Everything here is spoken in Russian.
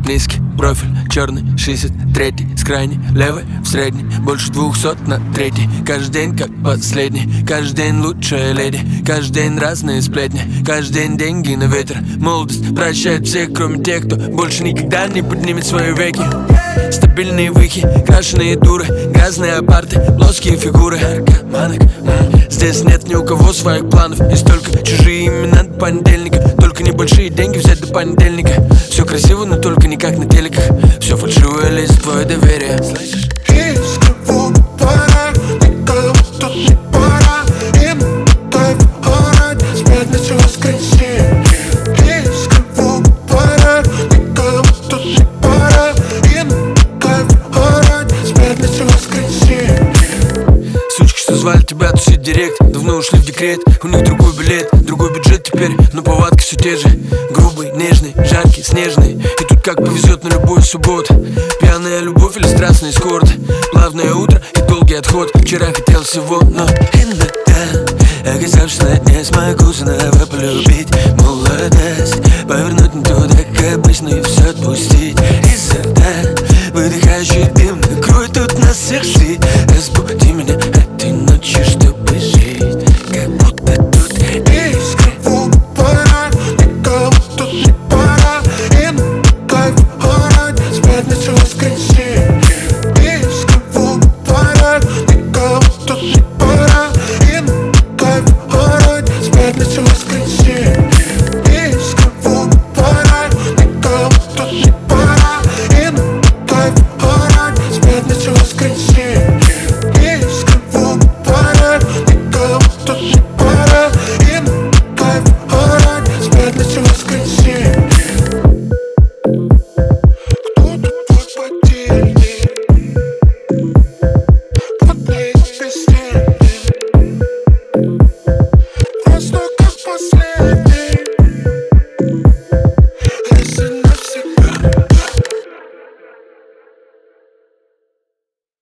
низкий профиль, черный, 63-й, с крайней левой в средний, больше 200 на третий. Каждый день как последний, каждый день лучшая леди, каждый день разные сплетни, каждый день деньги на ветер. Молодость прощает всех, кроме тех, кто больше никогда не поднимет свои веки. Стабильные выхи, крашеные дуры, грязные апарты, плоские фигуры наркоманок. Здесь нет ни у кого своих планов, есть только чужие имена до понедельника. Только небольшие деньги взять до понедельника. Все красиво, но только не как на телеках. Все фальшивое лезет в твое доверие. Слышишь? Из кого пора, никого тут не пора. Им кайф орать, с пятницы в воскресенье. Из кого пора, никого тут не пора. Им кайф орать, с пятницы в воскресенье. Сучки, что звали тебя тусить директ, давно ушли в декрет. У них другой билет, другой бюджет теперь, но повадки все те же. Грубый, нежный, жаркий, снежный. И тут как повезет на любую субботу. Пьяная любовь или страстный эскорт. Плавное утро и долгий отход. Вчера хотел всего, но иногда оказавшись, что не смогу снова полюбить. Молодость повернуть не туда, как обычно, и все отпустить. Изо рта выдыхающий дым накроет тут нас всех сеть. Разбуди меня этой ночью, чтобы жить, как будто тут из кого пора, никого тут не пора. Им кайф орать, с пятницы в воскресенье. Из кого пора, никого тут не пора. Им кайф орать, с пятницы в воскресенье.